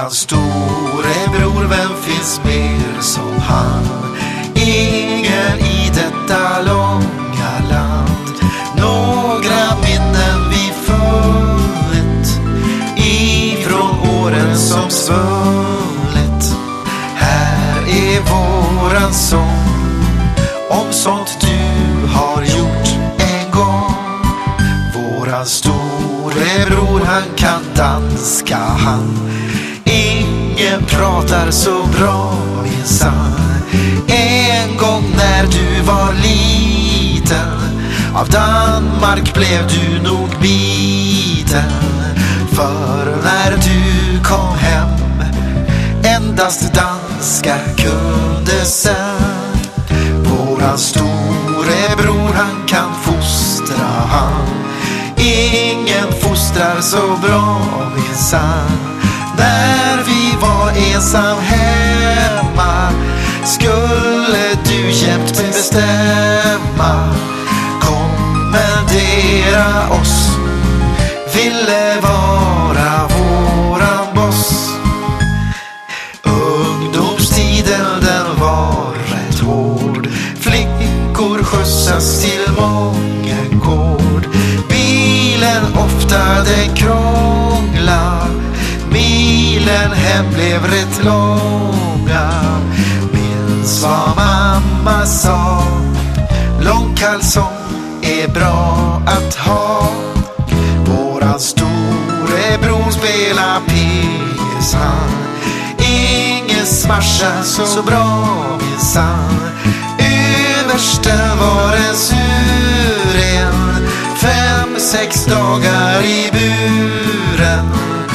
Våran storebror, vem finns mer som han? Ingen i detta långa land. Några minnen vi funnit ifrån åren som svullit. Här är våran sång om sånt du har gjort en gång. Våran storebror, han kan danska han. Ingen pratar så bra minsann. En gång när du var liten, av Danmark blev du nog biten. För när du kom hem, endast danska kunde sen. Våran storebror, han kan fostra han. Ingen fostrar så bra minsann. När vi var ensam hemma skulle du jämt bestämma. Kommendera oss, ville vara våran boss. Ungdomstiden den var rätt hård. Flickor skjutsas till mången gård. Bilen ofta den krångla. Milen hem blev rätt långa. Minns vad mamma sa: långkalsong är bra att ha. Våran storebror spelar PS han. Ingen smarscha så bra minsann. Översten var en suren. 5-6 dagar i buren.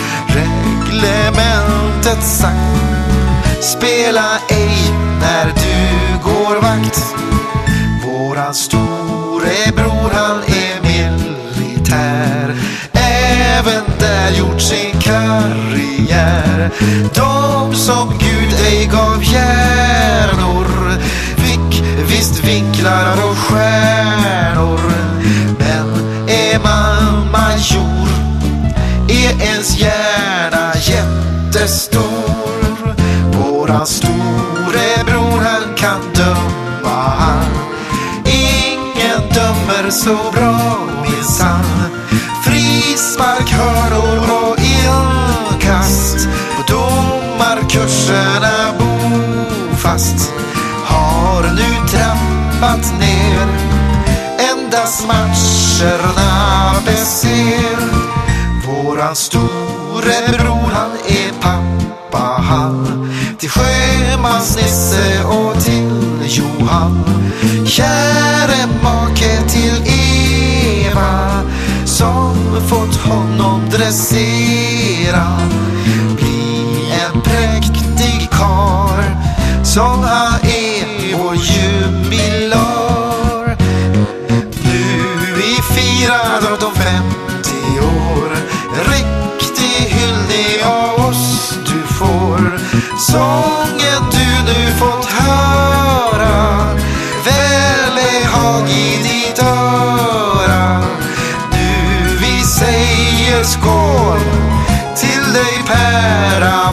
Reglementet sagt: spela ej när du går vakt. Våran storebror, han är militär. Även där gjort sin karriär. De som Gud ej gav hjärnor fick visst vinklar och stjärnor. Men är man major är ens hjärna jättestor. Våran storebror, han kan döma han. Ingen dömer så bra minsann. Frispark, hörnor och inkast. På domarkurserna bofast. Har nu trappat ner. Endast matcherna beser. Våran storebror, han är pappa han. Till Sjömansnisse och till Johan. Käre make till Eva, som fått honom dressera. Bli en präktig karl, som han är vår jubilar. Nu vi firar de 50 år. Riktig hyllning av oss du får. Sången du nu fått höra, välbehag i ditt öra. Nu vi säger skål till dig Per